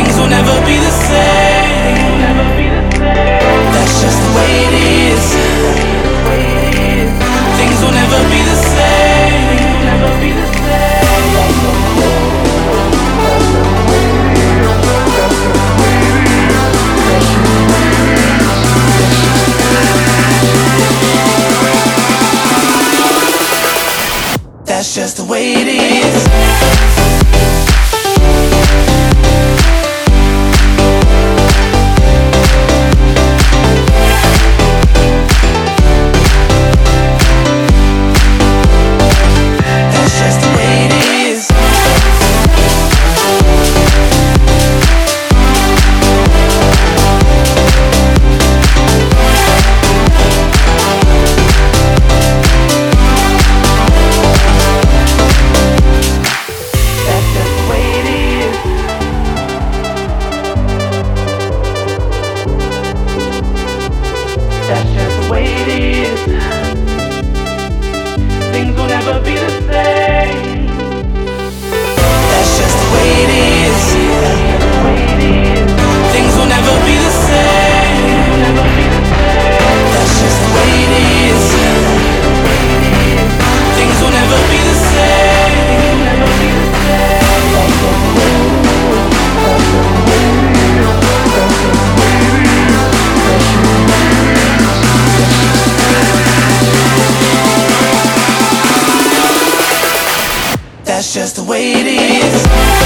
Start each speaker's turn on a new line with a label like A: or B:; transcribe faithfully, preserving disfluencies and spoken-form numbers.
A: Things will never be the same. That's just the way it is. Things will never be the same. That's just the way it is. That's just the way it is. Things will never be the same. That's just the way it is. Things will never be the same. That's just the way it is. Things will never be the same. That's just the way it is.